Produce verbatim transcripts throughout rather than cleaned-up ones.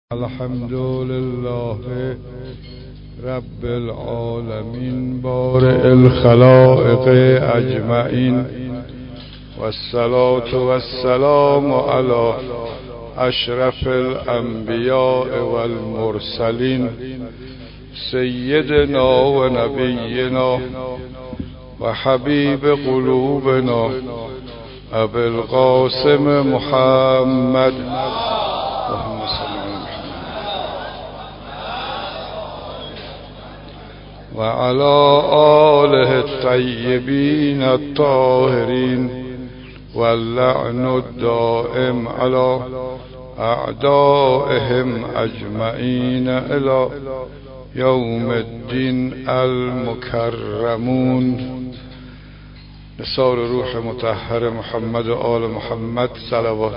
الحمد لله رب العالمين بارئ الخلائق اجمعین والصلاة والسلام على اشرف الانبیاء والمرسلین سیدنا و نبینا و حبیب قلوبنا ابی القاسم محمد وعلى آله الطيبين الطاهرين واللعن الدائم على أعدائهم أجمعين إلى يوم الدين المكرمون. نثار روح مطهر محمد و آل محمد صلوات.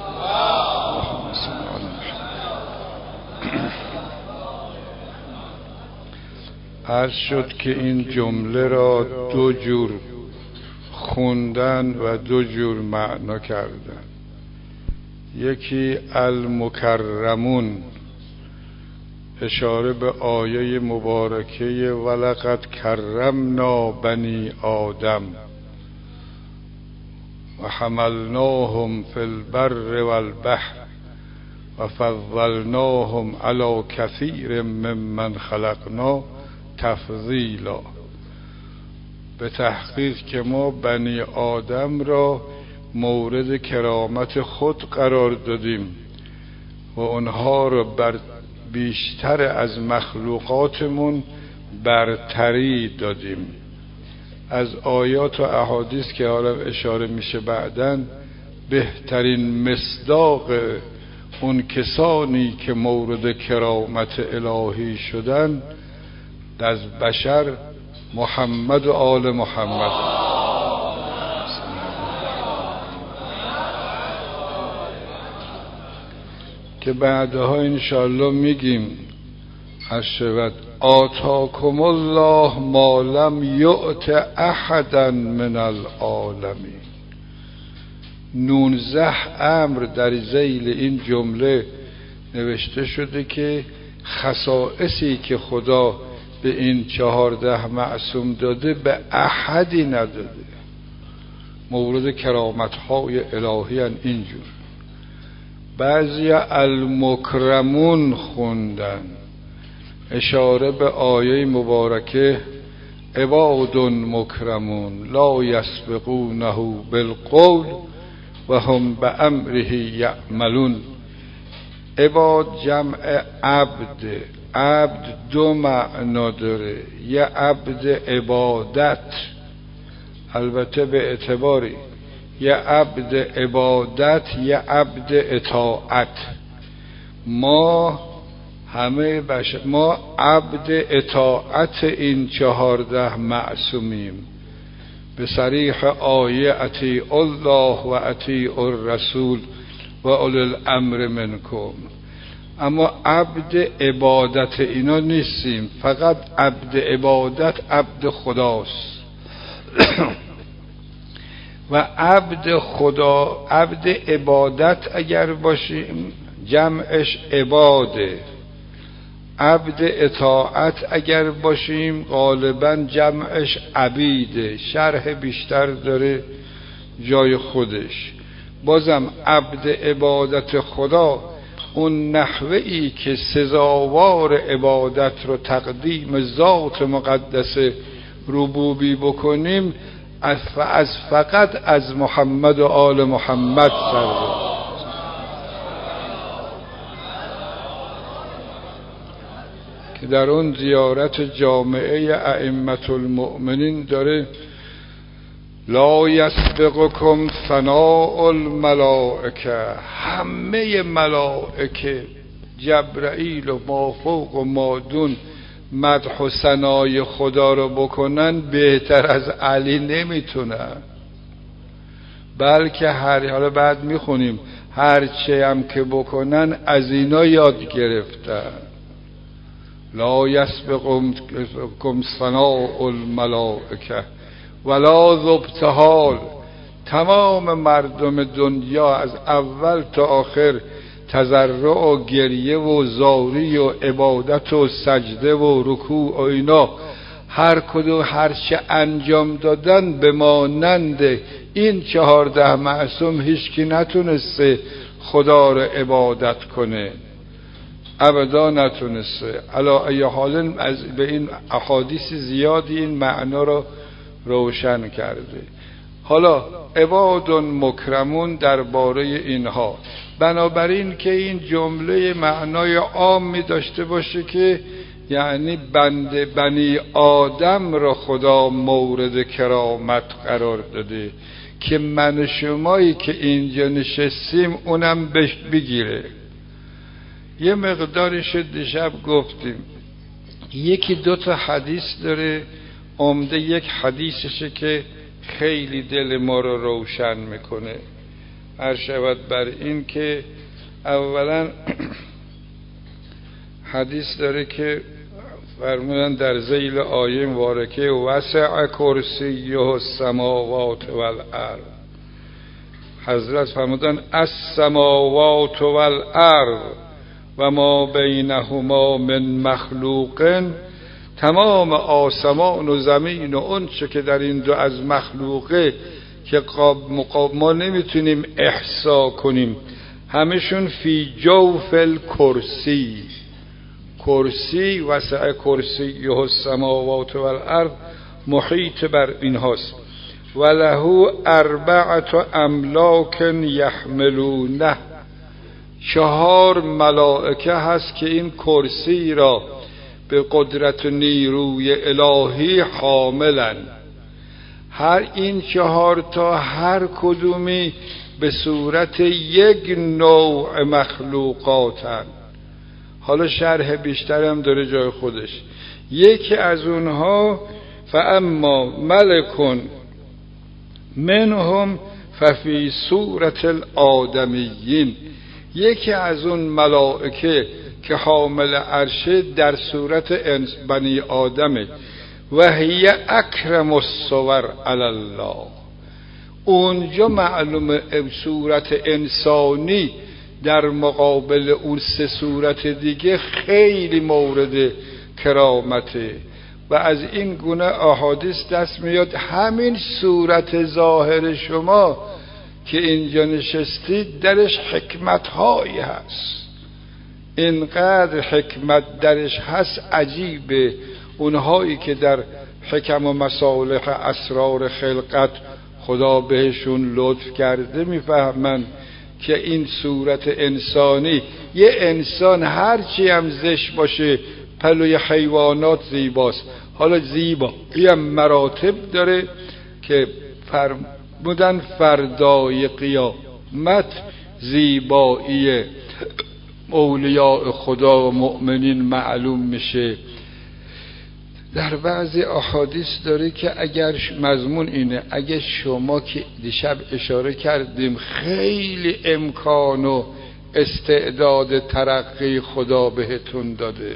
عرض شد که این جمله را دو جور خوندن و دو جور معنا کردن. یکی المکرمون اشاره به آیه مبارکه ولقد کرمنا بنی آدم و حملناهم فی البر والبحر و فضلناهم علی کثیر ممن خلقنا تفضیلا. به تحقیق که ما بنی آدم را مورد کرامت خود قرار دادیم و اونها را بر بیشتر از مخلوقاتمون برتری دادیم. از آیات و احادیث که حالا اشاره میشه بعدن، بهترین مصداق اون کسانی که مورد کرامت الهی شدن از بشر محمد و آل محمد. که بعدها انشاءالله میگیم اشهد آتاکم الله ما لم یؤت احدا من العالمین. نوزده امر در ذیل این جمله نوشته شده که خصائصی که خدا به این چهارده معصوم داده به احدی نداده. مورد کرامت‌های الهی ان اینجور. بعضی المکرمون خوندن اشاره به آیه مبارکه عباد مکرمون لا یسبقونه بالقول و هم بامره یعملون. عباد جمع عبد. عبد دو معنا داره. یه عبد عبادت، البته به اعتباری یه عبد عبادت، یه عبد اطاعت. ما همه بشر ما عبد اطاعت این چهارده معصومیم. به صریح آیه اطیعوا الله و اطیعوا الرسول و اولی الامر منکم. اما عبد عبادت اینا نیستیم، فقط عبد عبادت عبد خداست. و عبد خدا عبد عبادت اگر باشیم جمعش عباده. عبد اطاعت اگر باشیم غالبا جمعش عبیده. شرح بیشتر داره جای خودش. بازم عبد عبادت خدا اون نحوهی که سزاوار عبادت رو تقدیم ذات مقدس ربوبی بکنیم از فقط از محمد و آل محمد سر. که در اون زیارت جامعه ائمة المؤمنین داره لا یسبقکم ثناء الملائکه. همه ملائکه جبرائیل و مافوق و مادون مدح و ثنای خدا رو بکنن بهتر از علی نمیتونن. بلکه هر حالا بعد میخونیم هر چه هم که بکنن از اینا یاد گرفتن. لا یسبقکم ثناء الملائکه ولا ذو ابتهال. تمام مردم دنیا از اول تا آخر تضرع و گریه و زاری و عبادت و سجده و رکوع و اینا هر کدوم هر چه انجام دادن به مانند این چهارده معصوم هیچکی نتونسته خدا رو عبادت کنه، ابدا نتونسته. علا ای حال از به این احادیث زیادی این معنا رو روشن کرده. حالا عباد مکرمون درباره اینها، بنابراین که این جمله معنای عامی داشته باشه که یعنی بنده بنی آدم را خدا مورد کرامت قرار داده که من شمایی که اینجا نشستیم اونم بهش بگیره. یه مقدارش دیشب گفتیم، یکی دو تا حدیث داره، عمده یک حدیثشه که خیلی دل ما رو روشن میکنه. عرض شود بر این که اولا حدیث داره که فرمودن در ذیل آیه مبارکه وسع کرسیه السماوات والارض، حضرت فرمودن السماوات والارض و ما بینهما من مخلوق، تمام آسمان و زمین و اون چه که در این دو از مخلوقه که قاب ما نمیتونیم احصا کنیم، همشون فی جوف الکرسی، کرسی وسع کرسیه السماوات والارض محیط بر این هاست. و له اربعة املاک یحملونه، چهار ملائکه هست که این کرسی را به قدرت و نیروی الهی حاملن. هر این چهار تا هر کدومی به صورت یک نوع مخلوقاتن. حالا شرح بیشترم داره جای خودش. یکی از اونها فاما ملکون منهم ففی صورت الآدمیین، یکی از اون ملائکه که حامل عرشه در صورت بنی آدمه. و هی اکرم الصور علی الله، اونجا معلومه صورت انسانی در مقابل اون سه صورت دیگه خیلی مورد کرامته. و از این گونه احادیث دست میاد همین صورت ظاهر شما که اینجا نشستید درش حکمت هایی هست، اینقدر حکمت درش هست عجیبه. اونهایی که در حکم و مصالح اسرار خلقت خدا بهشون لطف کرده میفهمن که این صورت انسانی، یه انسان هرچی هم زشت باشه پلوی حیوانات زیباست. حالا زیبا یه مراتب داره که فرمودن فردای قیامت زیبایی اولیاء خدا و مؤمنین معلوم میشه. در بعضی احادیث داره که اگر مضمون اینه، اگر شما که دیشب اشاره کردیم خیلی امکان و استعداد ترقی خدا بهتون داده،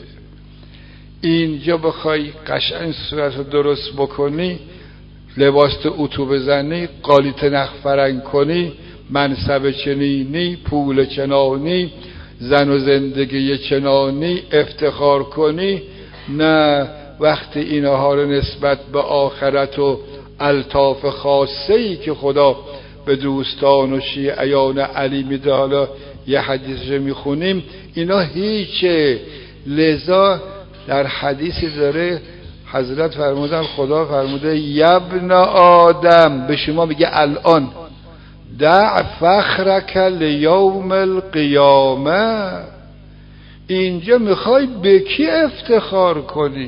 اینجا بخوای قشنگ صورت رو درست بکنی، لباس اتو بزنی، قالیت نخ فرنگ کنی، منصب چنینی، پول چنانی، زن و زندگی چنانی افتخار کنی، نه وقتی اینها رو نسبت به آخرت و الطاف خاصه‌ای که خدا به دوستان و شیعیان علی میده، حالا یه حدیثش میخونیم، اینا هیچه. لذا در حدیثی داره حضرت فرمودن، خدا فرموده یبن آدم، به شما میگه الان دع فخرک لیوم القیامه، اینجا میخوای به کی افتخار کنی؟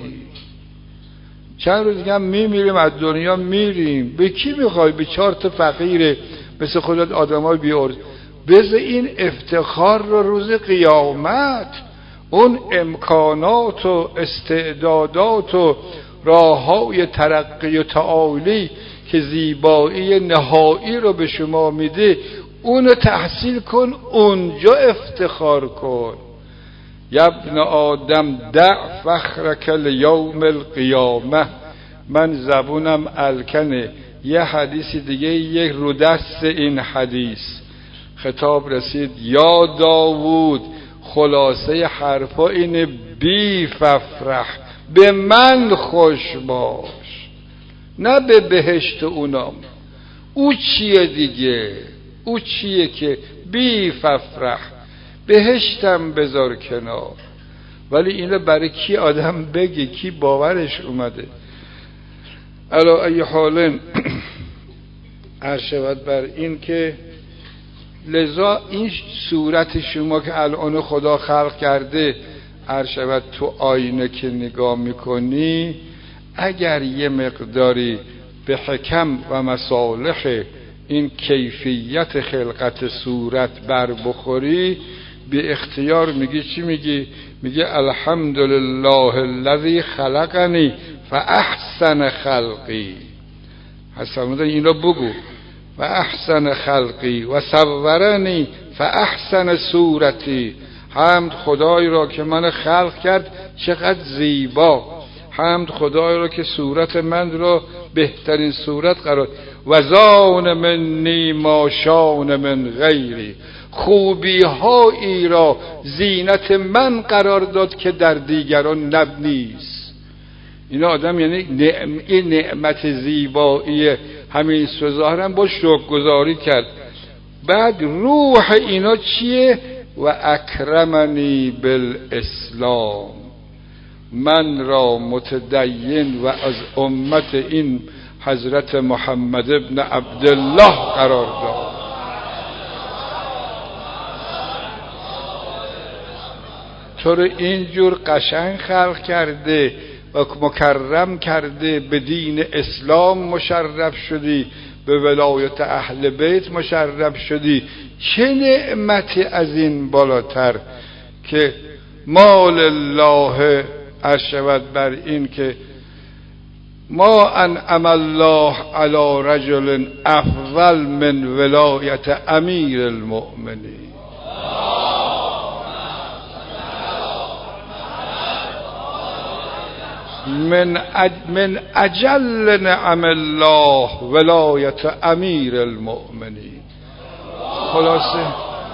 چند روز دیگه هم میمیریم از دنیا میریم، به کی میخوای؟ به چهار تا فقیره مثل خودت آدمای بیارز. بذار این افتخار رو روز قیامت، اون امکانات و استعدادات و راههای ترقی و تعالی که زیبایی نهایی رو به شما میده، اونو تحصیل کن، اونجا افتخار کن. یا ابن آدم دع فخرک لیوم القیامه. من زبونم الکنه. یه حدیث دیگه یک رو دست این حدیث خطاب رسید یا داوود، خلاصه حرفا اینه بی ففرح، به من خوش باش، نه به بهشت اونام. او چیه دیگه؟ او چیه که بی ففرح؟ بهشتم بذار کنار. ولی اینو برای کی آدم بگه؟ کی باورش اومده؟ علا ای حال عرض شود بر این که لذا این صورت شما که الان خدا خلق کرده، عرض شود تو آینه که نگاه میکنی، اگر یه مقداری به حکم و مصالح این کیفیت خلقت صورت بر بخوری، به اختیار میگی چی میگی؟ میگه الحمدلله الذی خلقنی فاحسن خلقی. حسن این رو بگو. و احسن خلقی و صورنی فاحسن صورتی. حمد خدای را که من خلق کرد چقدر زیبا. حمد خدای را که صورت من را بهترین صورت قرار. و زان منی ما شان من غیری. خوبی هایی را زینت من قرار داد که در دیگران نب نیست. این آدم یعنی نعم این نعمت زیبایی همین ظاهرا با شکرگزاری کرد. بعد روح اینا چیه؟ و اکرمنی بالاسلام، من را متدین و از امت این حضرت محمد ابن عبدالله قرار داد. تو رو اینجور قشنگ خلق کرده و مکرم کرده، به دین اسلام مشرف شدی، به ولایت اهل بیت مشرف شدی. چه نعمتی از این بالاتر که مال الله ارشود بر این که ما انعم الله علی رجل افضل من ولایت امیر المؤمنین. من اج من اجل نعم الله ولایت امیر المؤمنین. خلاصه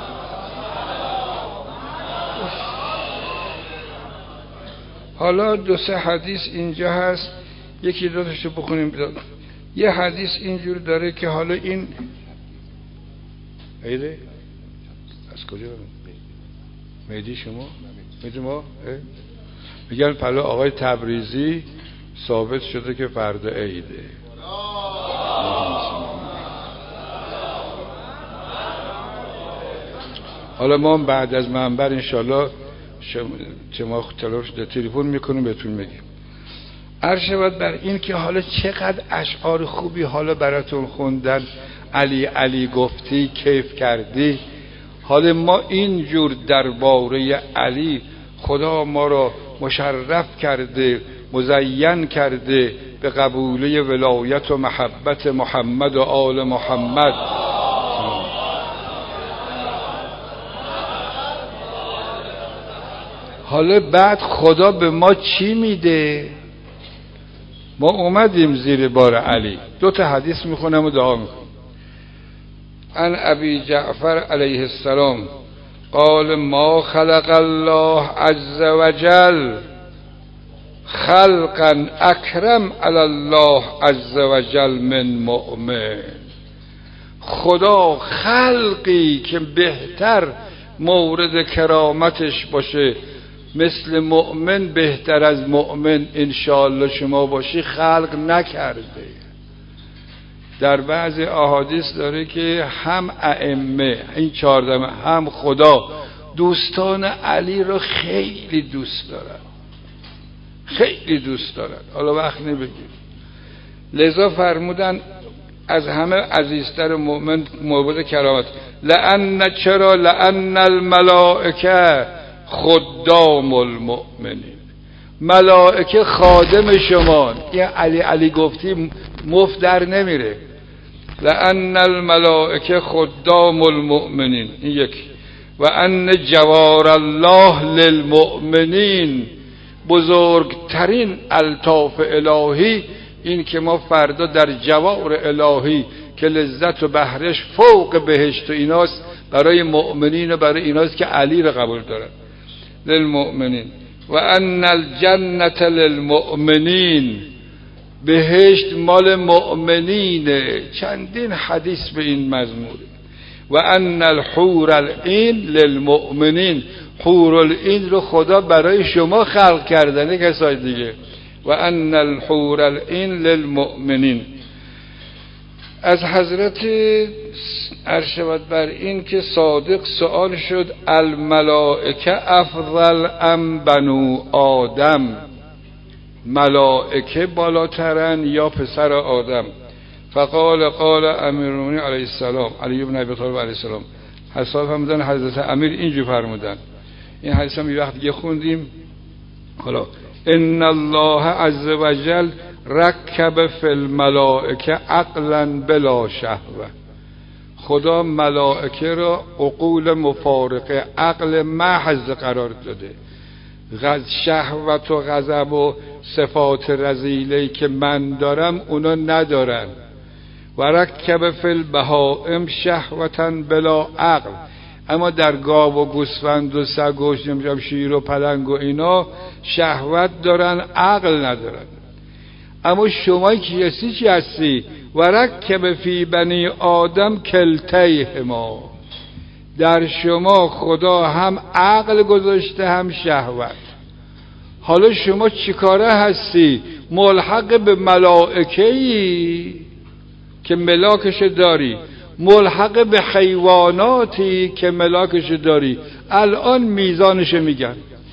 حالا دو سه حدیث اینجا هست، یکی دو تاشو بخونیم. یه حدیث اینجور داره که حالا این ایده از کجا میدی شما؟ میدی ما؟ میگن پلا آقای تبریزی ثابت شده که فردا عیده. حالا ما بعد از منبر انشالله شما تلاش تلفن میکنیم بهتون میگیم. عرض شود بر این که حالا چقدر اشعار خوبی حالا براتون خوندن، علی علی گفتی، کیف کردی. حالا ما اینجور درباره علی خدا ما را مشرف کرده، مزین کرده به قبوله ولایت و محبت محمد و آل محمد. حالا بعد خدا به ما چی میده؟ ما اومدیم زیر بار علی. دو تا حدیث میخونم و دعا میکنم. عن ابی جعفر علیه السلام قال ما خلق الله عز وجل خلقا اکرم علی الله عز وجل من مؤمن. خدا خلقی که بهتر مورد کرامتش باشه مثل مؤمن، بهتر از مؤمن انشاءالله شما باشی خلق نکرده. در بعض احادیث داره که هم ائمه این چهارده هم خدا دوستان علی رو خیلی دوست دارن، خیلی دوست دارن. حالا وقت نبگیم. لذا فرمودن از همه عزیزتر مؤمن مورد کرامت. لأن چرا؟ لأن الملائکه خدام المؤمنین. ملائکه خادم شما. یه علی علی گفتی مفت در نمیره. لأن الملائکه خدام المؤمنین. این یکی. و ان جوار الله للمؤمنین. بزرگترین الطاف الهی این که ما فردا در جوار الهی که لذت و بهرش فوق بهشت و ایناست برای مؤمنین و برای ایناست که علی رو قبول دارن. للمؤمنین و ان الجنة للمؤمنین، بهشت مال مؤمنینه. چندین حدیث به این مضمونه. و ان الحور العین للمؤمنین، حور العین رو خدا برای شما خلق کرده نه کسای دیگه. و ان الحور العین للمؤمنین. از حضرت ارشد بر این که صادق سوال شد الملائکه افضل ام بنو آدم، ملائکه بالاترن یا پسر آدم؟ فقال قال امیرالمومنین علیه السلام، علی بن ابی طالب علیه السلام، حساب فرمودن حضرت امیر اینجور فرمودن. این حدیث هم یه وقت دیگه خوندیم. حالا ان الله عز وجل رکب فی الملائکه عقلا بلا شهوه، خدا ملائکه را عقول مفارقه، عقل محض قرار داده. غض شهوت و غضب و صفات رذیله‌ای که من دارم اونا ندارن. و رکب فی البهائم شهوتا بلا عقل، اما در گاو و گوسفند و سگ و شیر و پلنگ و اینا شهوت دارن، عقل ندارن. اما شما کیسی چی هستی؟ و رکب فی بنی آدم کلتیهما، در شما خدا هم عقل گذاشته هم شهوت. حالا شما چیکاره هستی؟ ملحق به ملائکه‌ای که ملاکش داری، ملحق به حیواناتی که ملاکش داری. الان میزانش میگن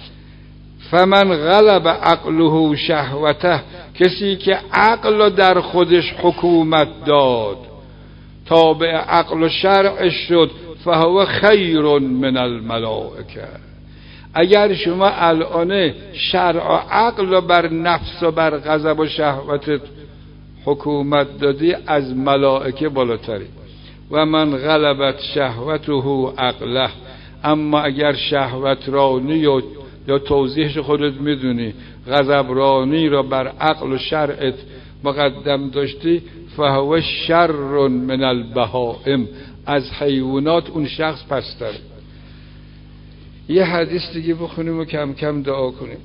فمن غلب عقله شهوته، کسی که عقل در خودش حکومت داد، تابع عقل و شرع شد، فهو خیر من الملائکه. اگر شما الان شرع و عقل بر نفس و بر غضب و شهوتت حکومت دادی، از ملائکه بالاتری. و من غلبت شهوته عقله، اما اگر شهوت رانی و یا توضیحش خودت میدونی، غضب رانی را بر عقل و شرعت مقدم داشتی، فهو شر من البهائم، از حیوانات اون شخص پستر. یه حدیث دیگه بخونیم و کم کم دعا کنیم.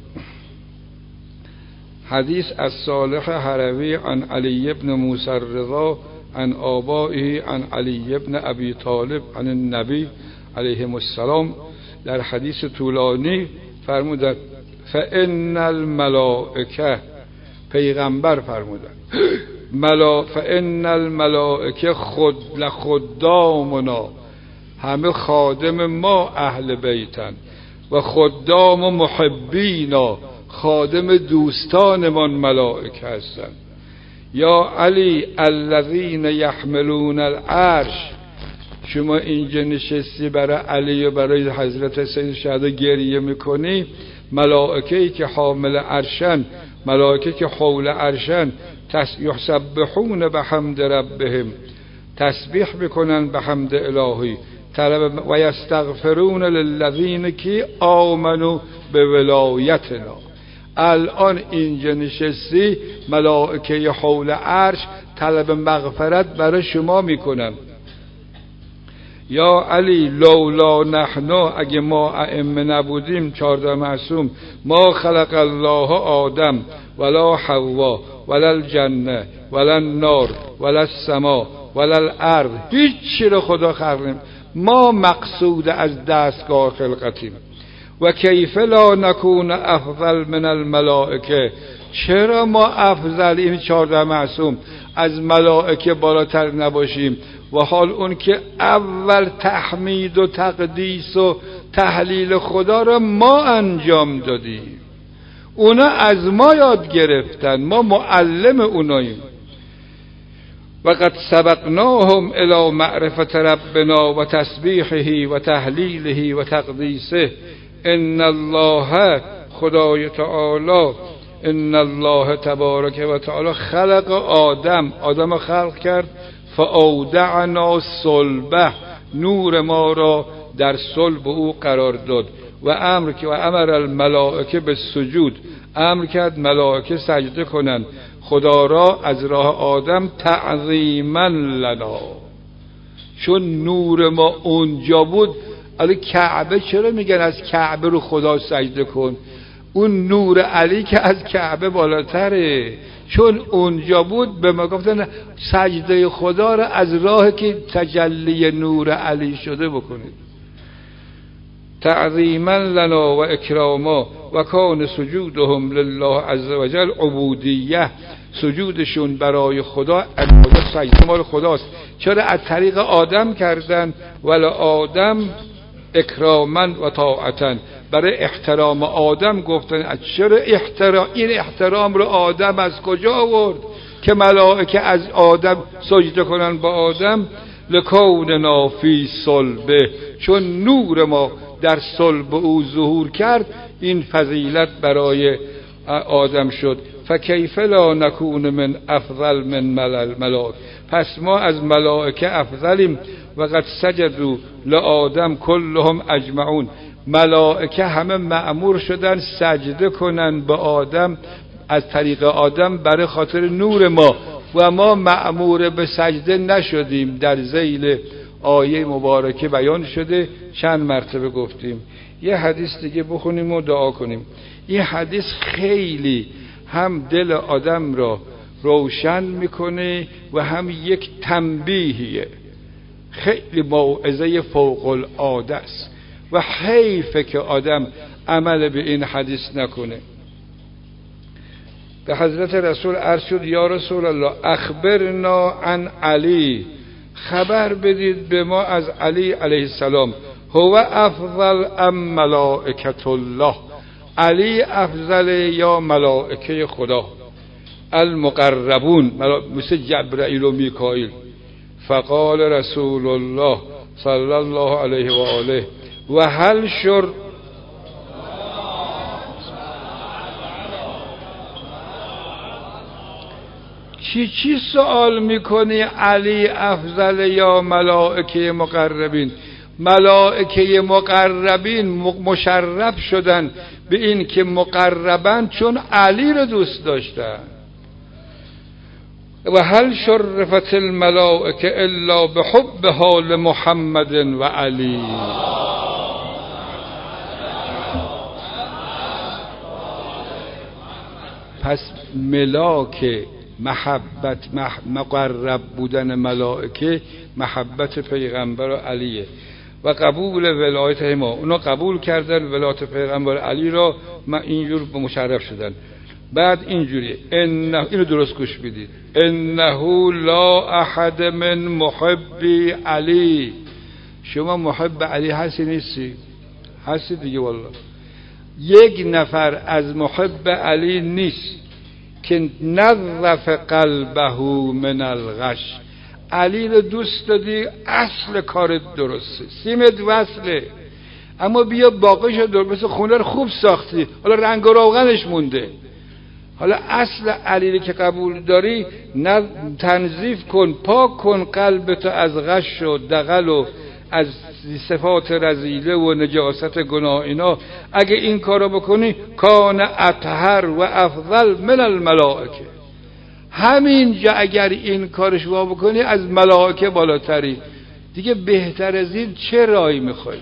حدیث از صالح هروی عن علی بن موسی الرضا عن آبائه عن علی بن ابی طالب عن النبی علیه السلام. در حدیث طولانی فرمودند فان الملائکه، پیغمبر فرمودند ملا فان الملائکه خود لخدامنا، همه خادم ما اهل بیتن، و خدام و محبینا، خادم دوستانمان ملائکه هستند. یا علی الذین یحملون العرش، شما اینجا نشستی برای علی و برای حضرت سید شهدا گریه میکنی، ملائکه‌ای که حامل عرشن، ملائکه که حول عرشن، یسبحون بحمد ربهم، تسبیح میکنن به حمد الهی، طلب و یستغفرون للذین که آمنوا به ولایتنا. الان اینجا نشستی، ملائکه حول عرش طلب مغفرت برای شما میکنن. یا علی لولا نحن، اگه ما ائمه نبودیم، چهارده معصوم، ما خلق الله آدم ولا حوا ولا الجنه ولا النار ولا السما ولا الارض، هیچ چی رو خدا خلق نمی. ما مقصود از دستگاه خلقتیم. و کیف لا نکون افضل من الملائکه، چرا ما افضل، این چهارده معصوم، از ملائکه بالاتر نباشیم؟ و حال اون که اول تحمید و تقدیس و تحلیل خدا را ما انجام دادیم، اونا از ما یاد گرفتن، ما معلم اوناییم. و قد سبقناهم الى معرفت ربنا و تسبیحه و تحلیله و تقدیسه. ان الله، خدای تعالی، ان الله تبارک و تعالی خلق آدم، آدم خلق کرد، فاودعنا صلبه، نور ما را در صلب او قرار داد. و امر که و امر الملائکه به سجود، امر کرد ملائکه سجده کنند خدا را از راه آدم تعظیما لنا. چون نور ما اونجا بود. علی کعبه چرا میگن از کعبه رو خدا سجده کن؟ اون نور علی که از کعبه بالاتره، چون اونجا بود به ما گفتن سجده خدا رو از راه که تجلی نور علی شده بکنید. تعظیما لنا و اکراما و کان سجودهم لله عز وجل عبودیه. سجودشون برای خدا عبادت، سجده مال خداست. چرا از طریق آدم کردن؟ ولی آدم اکراما و طاعتا، برای احترام آدم گفتن. چرا احترام؟ این احترام رو آدم از کجا آورد که ملائکه از آدم سجده کنن با آدم؟ لکوننا فی صلبه، چون نور ما در صلب او ظهور کرد، این فضیلت برای آدم شد. فکیف لا نکون من افضل من ملائکه، پس ما از ملائکه افضلیم. و قد سجدوا لآدم کلهم اجمعون، ملائکه همه مأمور شدن سجده کنن به آدم از طریق آدم برای خاطر نور ما، و ما مأمور به سجده نشدیم. در ذیل آیه مبارکه بیان شده، چند مرتبه گفتیم. یه حدیث دیگه بخونیم و دعا کنیم. این حدیث خیلی هم دل آدم را روشن میکنه و هم یک تنبیهیه، خیلی موعظه فوق العاده است و حیفه که آدم عمل به این حدیث نکنه. به حضرت رسول عرض شد یا رسول الله اخبرنا عن علی، خبر بدید به ما از علی علیه السلام. هو افضل ام ملائکت الله، علی افضل یا ملائکه خدا؟ المقربون، مثل جبرائیل و میکائیل. فقال رسول الله صلی الله علیه و آله و هل شر چی چی سوال میکنی؟ علی افضل یا ملائکه مقربین؟ ملائکه مقربین مشرف شدن به این که مقربن چون علی رو دوست داشتن. و هل شرفت الملائکه الا بحب حال محمد و علی. پس ملاک محبت مقرب بودن ملائکه محبت پیغمبر و علیه و قبول ولایت ما. اونا قبول کردن ولایت پیغمبر علی را، ما اینجور مشرف شدن. بعد اینجوری انه، اینو درست گوش بدید، انه لا احد من محبی علی. شما محب علی هستی نیستی؟ هستی دیگه والله. یک نفر از محب علی نیست که نظف قلبه من الغش. علی رو دوست دادی، اصل کارت درسته، سیمت وصله، اما بیا باقیش رو مثل خونه رو خوب ساختی، حالا رنگ و روغنش مونده. حالا اصل علی رو که قبول داری، نه تنظیف کن، پاک کن قلبتو از غش و دغل و از صفات رذیله و نجاست گناه. اینا اگه این کارو بکنی کان اطهر و افضل من الملائکه. همین جا اگر این کارش وا بکنی از ملائکه بالاتری. دیگه بهتر از این چه رای میخوای؟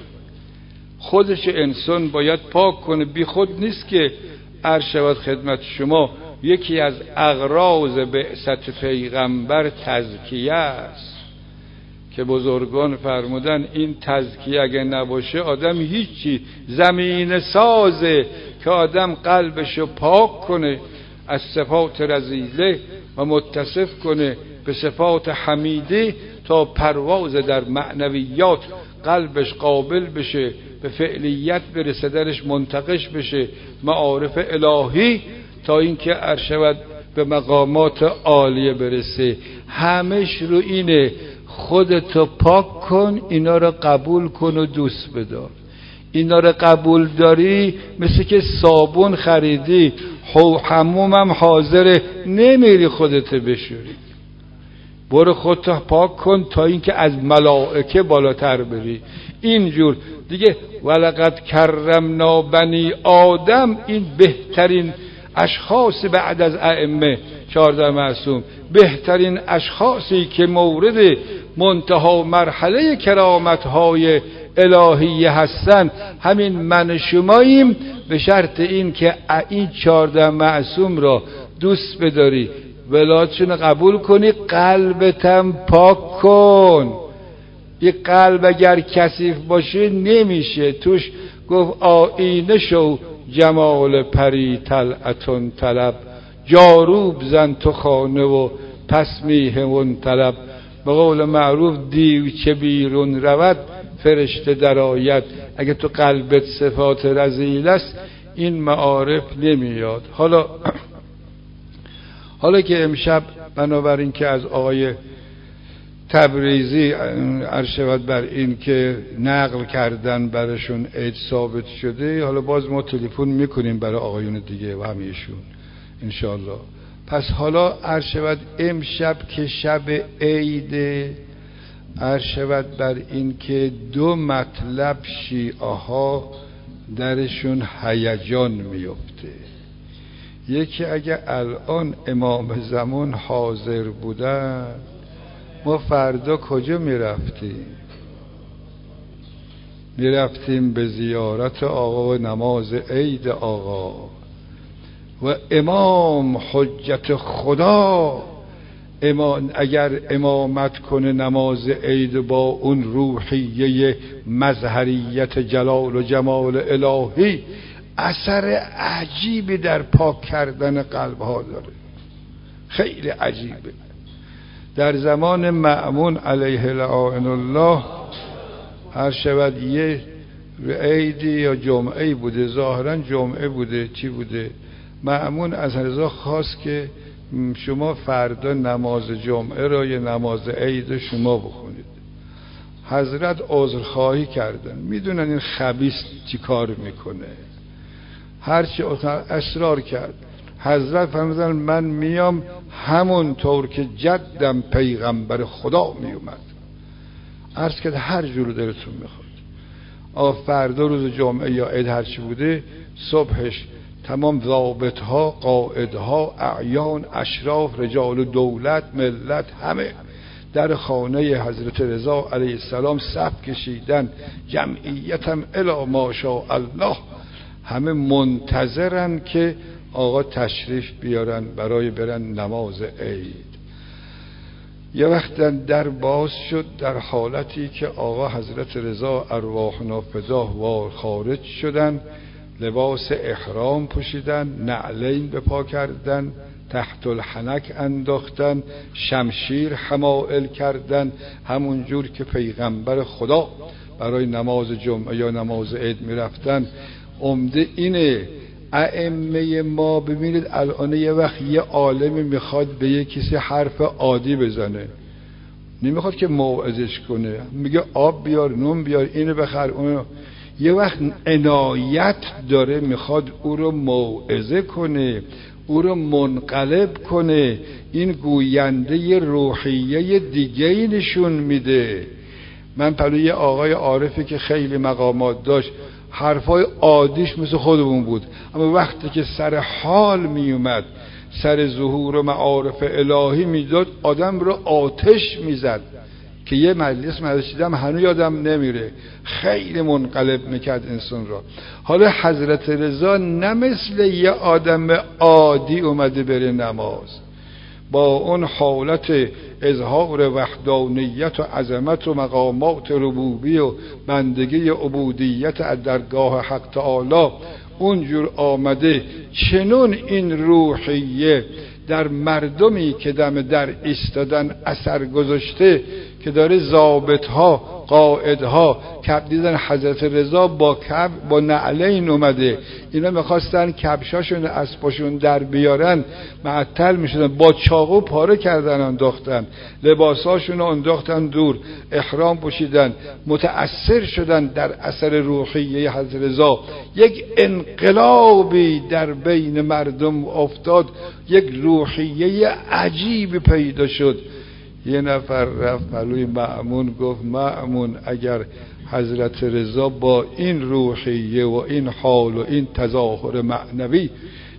خودش انسان باید پاک کنه، بی خود نیست که عرض شود خدمت شما یکی از اغراض بعثت پیغمبر تزکیه است که بزرگان فرمودن این تزکیه اگه نباشه آدم هیچی. زمین سازه که آدم قلبشو پاک کنه از صفات رذیله و متصف کنه به صفات حمیده تا پرواز در معنویات قلبش قابل بشه، به فعلیت برسه، درش منتقش بشه، معارف الهی، تا اینکه عرض شود به مقامات عالیه برسه. همش رو اینه خودتو پاک کن، اینا رو قبول کن و دوست بدار. اینا رو قبول داری مثل که صابون خریدی، حمومم حاضره، نمیری خودتو بشوری. برو خودتو پاک کن تا اینکه از ملائکه بالاتر بری. اینجور دیگه ولقد کرمنا بنی آدم، این بهترین اشخاص بعد از ائمه چهارده معصوم، بهترین اشخاصی که مورد منتها مرحله کرامت‌های الهیه هستن همین من شماییم، به شرط این که این چهارده معصوم را دوست بداری، ولایتشون قبول کنی، قلبتم پاک کن. این قلب اگر کثیف باشه نمیشه توش. گفت آینه شو جمال پری طلعتون طلب، جاروب زن تو خانه و پس میهمون طلب. به قول معروف دیو چه بیرون رود فرشته در آید. اگه تو قلبت صفات رذیل است این معارف نمیاد. حالا حالا که امشب بنابراین که از آقای تبریزی عرض شود بر این که نقل کردن برشون عید ثابت شده، حالا باز ما تلفن میکنیم برای آقایون دیگه و همیشون انشاءالله. پس حالا عرض شود امشب که شب عید، عرض شود بر این که دو مطلب شیعه ها درشون هیجان میفته. یکی اگه الان امام زمان حاضر بودن ما فردا کجا میرفتیم؟ میرفتیم به زیارت آقا و نماز عید آقا و امام حجت خدا. امام اگر امامت کنه نماز عید با اون روحیه مظهریت جلال و جمال الهی، اثر عجیبی در پاک کردن قلب ها داره، خیلی عجیبه. در زمان مأمون علیه لعان الله هر شود یه عیدی یا جمعه بوده، ظاهرا جمعه بوده چی بوده، مأمون از رضا خواست که شما فردا نماز جمعه را یا نماز عید شما بخونید. حضرت عذرخواهی کردن، میدونن این خبیث چی کار میکنه، هرچی اصرار کرد. حضرت فرمودن من میام همون طور که جدم پیغمبر خدا میومد. عرض کرد هر جور دلتون میخواد. آ فردا روز جمعه یا عید هرچی بوده، صبحش تمام ضابط ها، قائد ها، اعیان، اشراف، رجال دولت، ملت، همه در خانه حضرت رضا علیه السلام صف کشیدن، جمعیتم الی ماشاء الله، همه منتظرن که آقا تشریف بیارن برای برن نماز عید. یه وقت در باز شد، در حالتی که آقا حضرت رضا ارواحنا فداه وار خارج شدن، لباس احرام پوشیدن، نعلین به پا کردن، تحت الحنک انداختن، شمشیر حمائل کردن، همون جور که پیغمبر خدا برای نماز جمعه یا نماز عید میرفتن. عمده اینه ائمه ما، ببینید الان یه وقت یه عالمی میخواد به یه کسی حرف عادی بزنه، نمیخواد که موعظش کنه، میگه آب بیار، نون بیار، اینو بخر اونو. یه وقت عنایت داره میخواد او رو موعظه کنه، او رو منقلب کنه، این گوینده روحیه دیگه نشون میده. من پلوی یه آقای عارفی که خیلی مقامات داشت، حرفای عادیش مثل خودمون بود، اما وقتی که سر حال میومد، سر ظهور و معارف الهی میداد، آدم رو آتش میزد که یه مجلس مجلس دیدم هنوز یادم نمیره، خیلی منقلب میکرد انسان را. حالا حضرت رضا نه مثل یه آدم عادی اومده بره نماز، با اون حالت اظهار وحدانیت و عظمت و مقامات ربوبی و بندگی عبودیت از درگاه حق تعالی اونجور آمده. چنون این روحیه در مردمی که دم در ایستادن اثر گذاشته که داره ضابطها، قائدها کپ دیدن حضرت رضا با کپ با نعلین اومده، اینا میخواستن کپشاشون اسباشون در بیارن، معطل میشدن، با چاقو پاره کردن، انداختن لباساشون انداختن دور، احرام پوشیدن، متأثر شدن در اثر روحیه حضرت رضا. یک انقلابی در بین مردم افتاد، یک روحیه عجیب پیدا شد. یه نفر رفت پلوی مأمون گفت مأمون اگر حضرت رضا با این روحیه و این حال و این تظاهر معنوی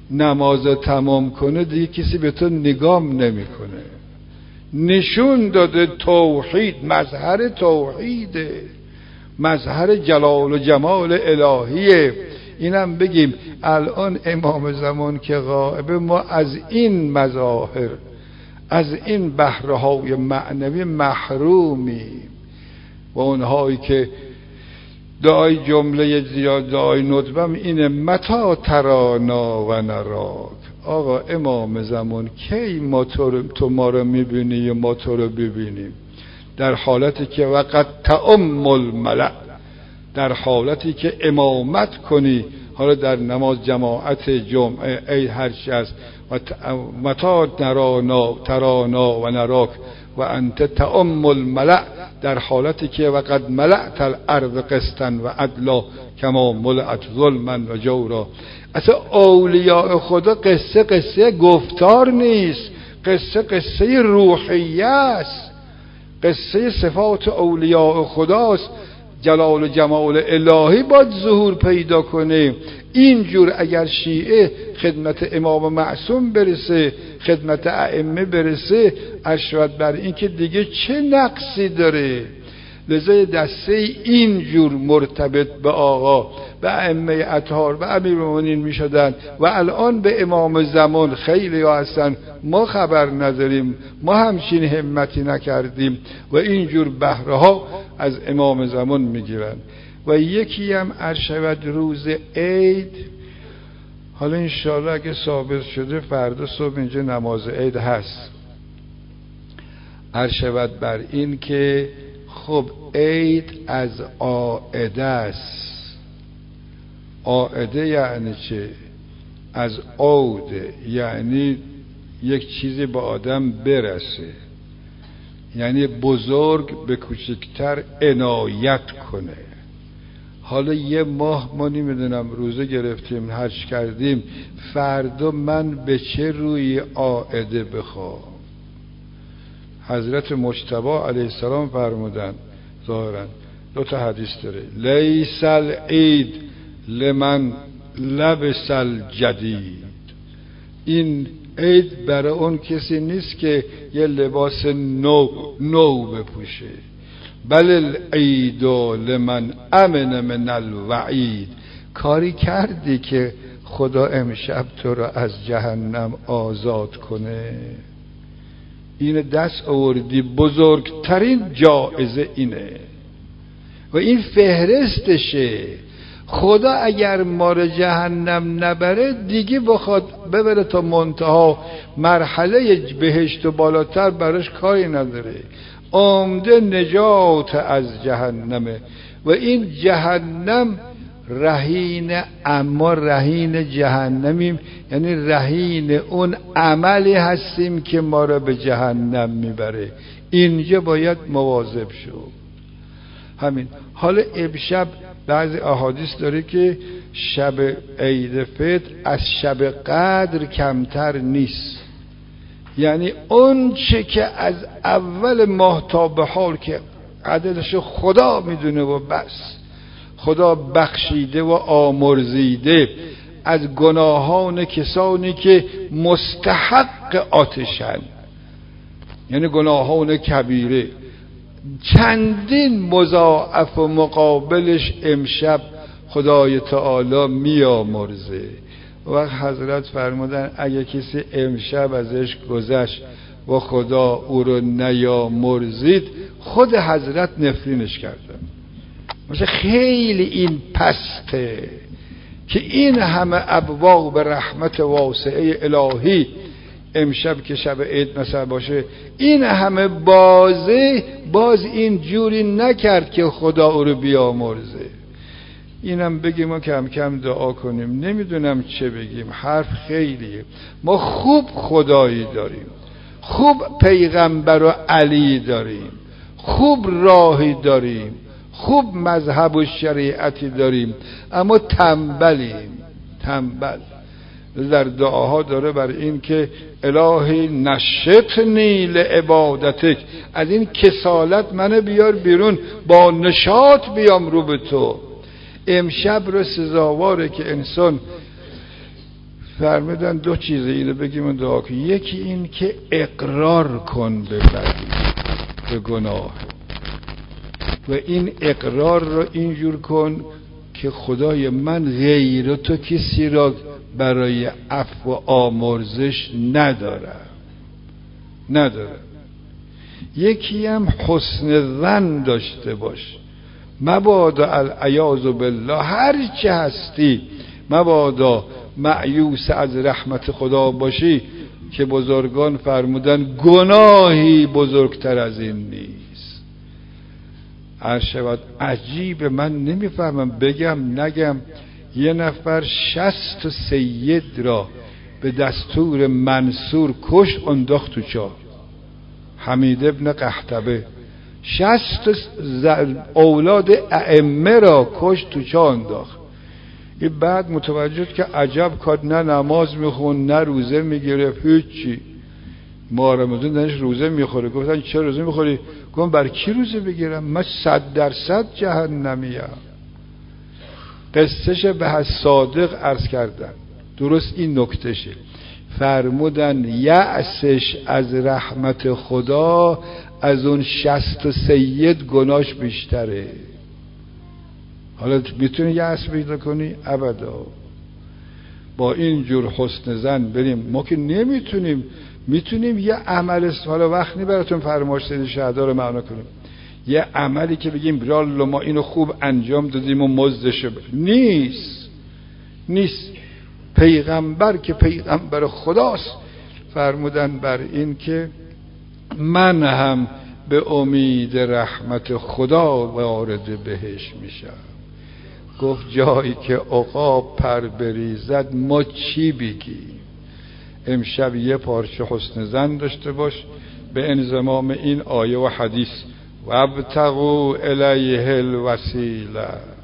نماز تمام کنه دیگه کسی به تو نگام نمیکنه. نشون داده توحید مظهر توحیده، مظهر جلال و جمال الهیه. اینم بگیم الان امام زمان که غائبه ما از این مظاهر، از این بهره‌های معنوی محرومیم. و اونهایی که دعای جمله زیاد دعای ندبم اینه متى ترانا و نراک. آقا امام زمان کی ما تو, تو ما رو میبینی یا ما تو رو ببینیم؟ در حالتی که وقت تعم الملأ، در حالتی که امامت کنی، حالا در نماز جماعت جمعه ای هرچی است، و متى نرانا ترانا و نراک و انت تعم الملأ، در حالتی که وقد ملأت الارض قسطا و عدلا کما ملأت ظلما و جورا. اصلا اولیاء خدا قصه قصه گفتار نیست، قصه قصه روحیه است، قصه صفات اولیاء خداست. جلال و جمال الهی باید ظهور پیدا کنه. اینجور اگر شیعه خدمت امام معصوم برسه، خدمت ائمه برسه، اشهد بر این که دیگه چه نقصی داره. لذا دسته اینجور مرتبط به آقا، به ائمه اطهار و امیرالمومنین می شدن و الان به امام زمان خیلی ها هستن ما خبر نداریم، ما همچین همتی نکردیم و اینجور بهره ها از امام زمان می گیرن. و یکی هم عرشبت روز عید، حالا انشاءالله اگه ثابت شده فردا صبح اینجا نماز عید هست، عرشبت بر این که خب عید از عائده است. عائده یعنی چه؟ از عوده، یعنی یک چیزی به آدم برسه، یعنی بزرگ به کوچکتر عنایت کنه. حالا یه ماه ما نمیدونم روزه گرفتیم حج کردیم، فردا من به چه روی عائده بخوام؟ حضرت مجتبی علیه السلام فرمودن ظاهرا دو تا حدیث داره، لیس العید لمن لبس الجدید. این عید برای اون کسی نیست که یه لباس نو نو بپوشه، بل العید لمن امن من الوعید. کاری کردی که خدا امشب تو رو از جهنم آزاد کنه، این دست آوردی، بزرگترین جایزه اینه و این فهرستشه. خدا اگر ما رو جهنم نبره دیگه بخواد ببره تا منتها مرحله بهشت و بالاتر براش کاری نداره، آمده نجات از جهنمه. و این جهنم رهین، اما رهین جهنمیم یعنی رهین اون عملی هستیم که ما را به جهنم میبره. اینجا باید مواظب شو. همین. حالا امشب بعضی احادیث داره که شب عید فطر از شب قدر کمتر نیست، یعنی اون چه که از اول ماه تا به حال که عددش خدا میدونه و بس، خدا بخشیده و آمرزیده از گناهان کسانی که مستحق آتشن، یعنی گناهان کبیره، چندین مضاعف و مقابلش امشب خدای تعالی میامرزه. و حضرت فرمودن اگه کسی امشب ازش گذشت و خدا او رو نیامرزید، خود حضرت نفرینش کردن. مثلا خیلی این پسته که این همه ابواب رحمت واسعه الهی امشب که شب عید مثلا باشه، این همه بازه باز این جوری نکرد که خدا او رو بیامرزه. اینم بگیم و کم کم دعا کنیم. نمیدونم چه بگیم، حرف خیلیه. ما خوب خدایی داریم، خوب پیغمبر و علی داریم، خوب راهی داریم، خوب مذهب و شریعتی داریم، اما تنبلیم، تنبل. در دعاها داره بر این که الهی نشطنی لعبادتک، از این کسالت منو بیار بیرون، با نشاط بیام رو به تو. امشب رو سزاواره که انسان فرمودن دو چیزه اینو بگیم و دعا کن. یکی این که اقرار کن به بدی، به گناه، و این اقرار رو اینجور کن که خدای من غیر تو کسی را برای عفو و آمرزش ندارم ندارم یکی هم حسن ظن داشته باش، مبادا العیاذ بالله هر چه هستی مبادا مایوس از رحمت خدا باشی، که بزرگان فرمودن گناهی بزرگتر از این نیست. عرض شود عجیب، من نمیفهمم بگم نگم. یه نفر شصت سید را به دستور منصور کشت، انداخت تو چاه. حمید ابن قحطبه شصت اولاد ائمه را کشت، تو چاه انداخت. این بعد متوجه که عجب کار، نه نماز میخون نه روزه میگرفت، هیچی. ما رمضان دنش روزه میخوره. گفتن چرا روزه میخوری؟ گفتم بر کی روزه بگیرم؟ من صد درصد جهنمیم. قصهش به صادق عرض کردن، درست این نکتشه. فرمودن یأسش از رحمت خدا از اون شصت و سید گناش بیشتره. حالا میتونی یأس پیدا کنی؟ ابدا. با این جور حسن ظن بریم. ما که نمیتونیم، میتونیم یه عمل، حالا وقت نی براتون فرمایش سید شهدا رو معنا کنیم، یه عملی که بگیم برالله ما اینو خوب انجام دادیم و مزدشه، نیست نیست. پیغمبر که پیغمبر خداست فرمودن بر این که من هم به امید رحمت خدا وارد بهش میشم. گفت جایی که عقاب پر بریزد ما چی بگیم؟ امشب یه پارچه حسن ظن داشته باش به انضمام این آیه و حدیث. وابتغوا الیه الوسیله.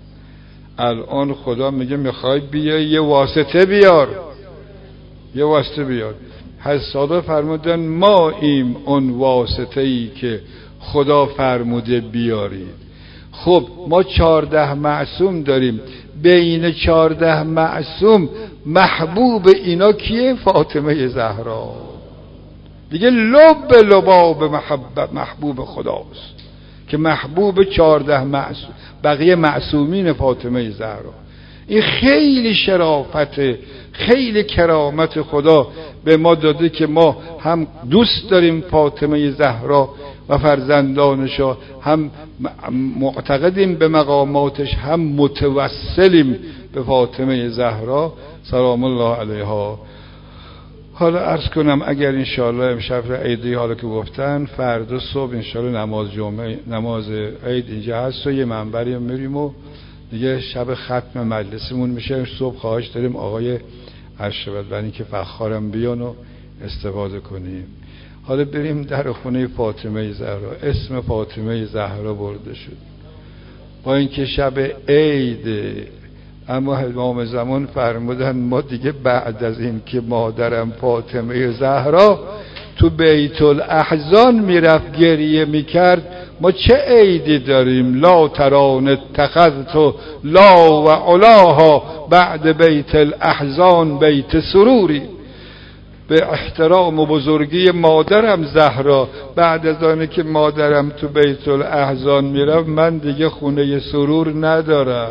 الان خدا میگه میخوای بیا یه واسطه بیار، یه واسطه بیار. حضرت فرمودن ما ایم اون واسطه ای که خدا فرموده بیارید. خب ما چارده معصوم داریم، بین چارده معصوم محبوب اینا کیه؟ فاطمه زهرا. دیگه لب لباب محبت محبوب خداست که محبوب چارده معصوم، بقیه معصومین فاطمه زهرا. این خیلی شرافته، خیلی کرامت خدا به ما داده که ما هم دوست داریم فاطمه زهرا و فرزندانشا، هم معتقدیم به مقاماتش، هم متوسلیم به فاطمه زهرا سلام الله علیها. حالا عرض کنم اگر انشاءالله امشب عیدی حالا که گفتن، فردا صبح انشاءالله نماز جمعه نماز عید اینجا هست و یه منبری میریم و دیگه شب ختم مجلسمون میشه. صبح خواهش داریم آقای ارشد بنی که فخارم بیان و استفاده کنیم. حالا بریم در خونه فاطمه زهرا. اسم فاطمه زهرا برده شد با اینکه شب عید، اما امام زمان فرمودن ما دیگه بعد از این که مادرم فاطمه زهرا تو بیت الاحزان میرفت گریه میکرد، ما چه عیدی داریم؟ لا تران اتخذت لا و علاها بعد بیت الاحزان بیت سروری. به احترام و بزرگی مادرم زهرا، بعد از آنه که مادرم تو بیت الاحزان میرفت من دیگه خونه سرور ندارم.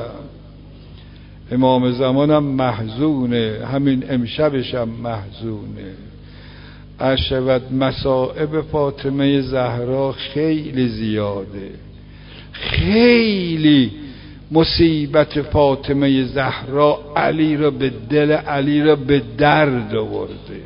امام زمانم محزونه، همین امشبشم محزونه. اشود مصائب فاطمه زهرا خیلی زیاده، خیلی مصیبت فاطمه زهرا علی را به دل علی را به درد آورده.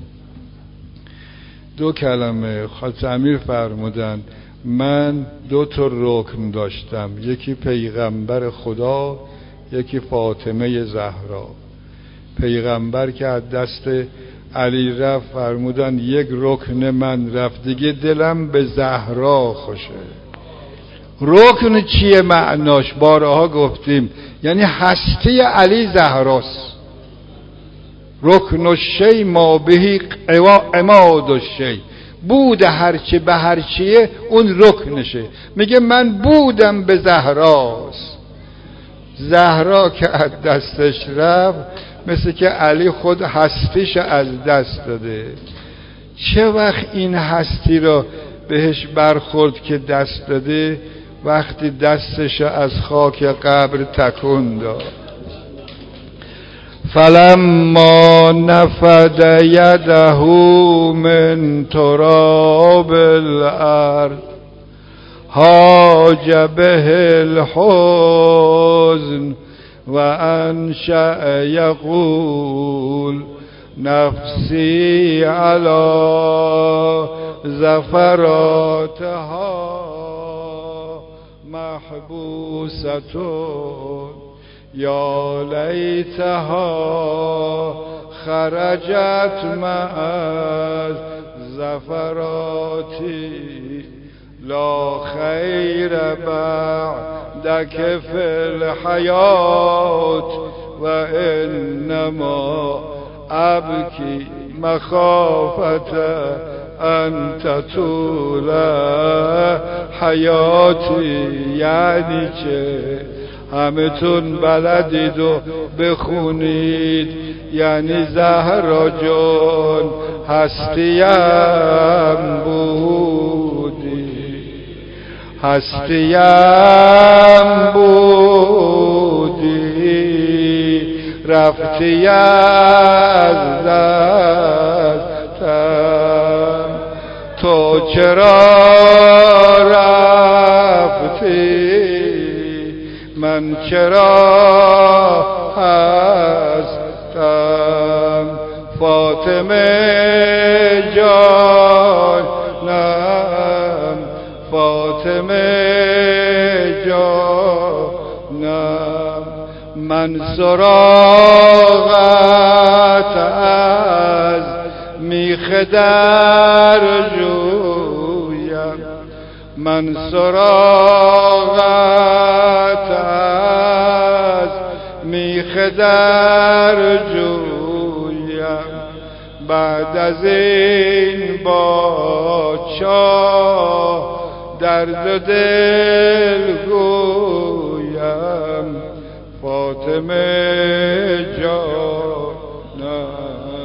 دو کلمه خالص امیر فرمودن من دو تا رکن داشتم، یکی پیغمبر خدا، یکی فاطمه زهرا. پیغمبر که از دست علی رفت فرمودن یک رکن من رفت، دیگه دلم به زهرا خوشه. رکن چیه معناش؟ بارها گفتیم یعنی هستی علی زهراست. رکن الشی ما بهی عماد الشی، بود هرچه به هرچیه اون رکنشه. میگه من بودم به زهراست. زهرا که از دستش رفت مثل که علی خود هستیش از دست داده. چه وقت این هستی را بهش برخورد که دست داده؟ وقتی دستش از خاک قبر تکون داد. فلما نفد یده من تراب الارض هاج به الحزن و انشأ یقول نفسی علی زفراتها محبوستون یا لیتها خرجت مع زفراتی لا خیر بعدک فی الحیات و انما ابکی مخافت ان تطول حیاتی. یعنی که همه تون بلدید و بخونید، یعنی زهرا جان هستیم بودی، هستیم بودی، رفتی از دستم، تو چرا رفتی من چرا هستم؟ فاطمه جانم، فاطمه جانم، من سراغت از میخ در جویم، من سراغت از میخ در جویم، بعد از این با چاه درد دل گویم، فاطمه جانم.